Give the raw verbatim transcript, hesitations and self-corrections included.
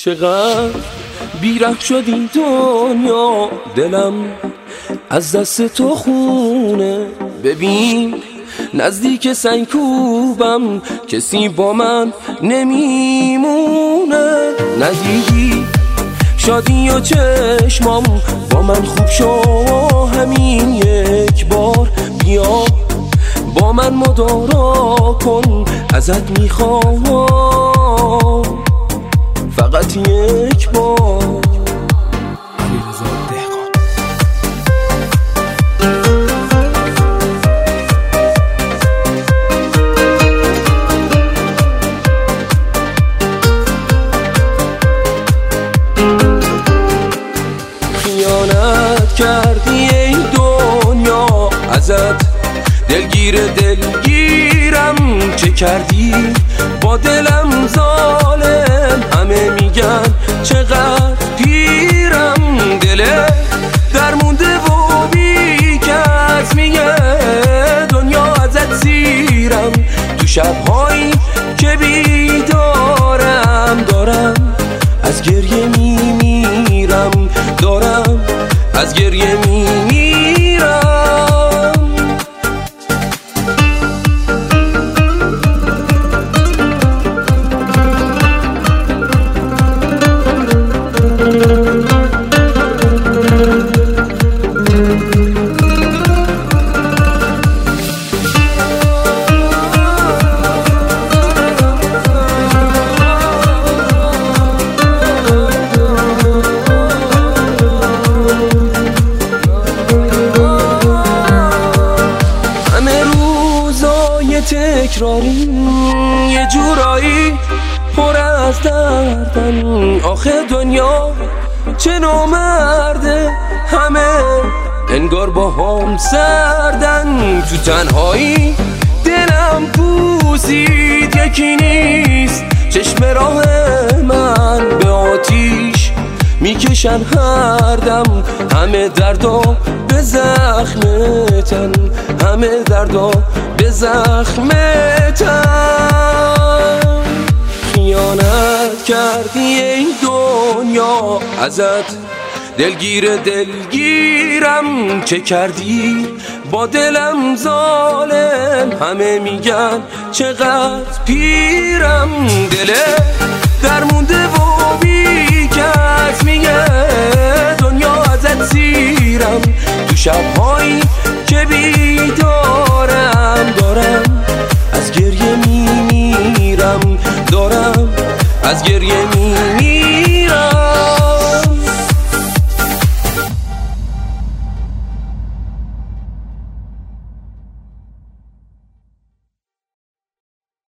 چقدر بیرحم شد این دنیا، دلم از دست تو خونه. ببین نزدیک سنگ کوبم، کسی با من نمیمونه. ندیدی شادی و چشمام با من خوب شو، همین یک بار بیا با من مدارا کن. ازت میخوام فقط یک بار. خیانت کردی ای دنیا، ازت دلگیر دلگیرم. چه کردی با دلم ظالم، همه میگن چقدر پیرم. دل در مونده و بی کس میگه دنیا ازت سیرم. تو شبهایی که بیدارم دارم از گریه میمیرم، دارم از گریه میمیرم. تکراری یه جورایی پر از دردن. آخه دنیا چه نامرده، همه انگار با هم سردن. تو تنهایی دلم پوسید، یکی نیست چشم راه من به آتیش میکشن هر دم. همه دردا به زخم تن، همه دردا به زخم تن. خیانت کردی ای دنیا، ازت دلگیر دلگیرم. چه کردی با دلم ظالم، همه میگن چقدر پیرم. دل در مونده و بی کس میگه دنیا ازت سیرم. تو شبهایی که بیدارم دارم از گریه میمیرم، دارم از گریه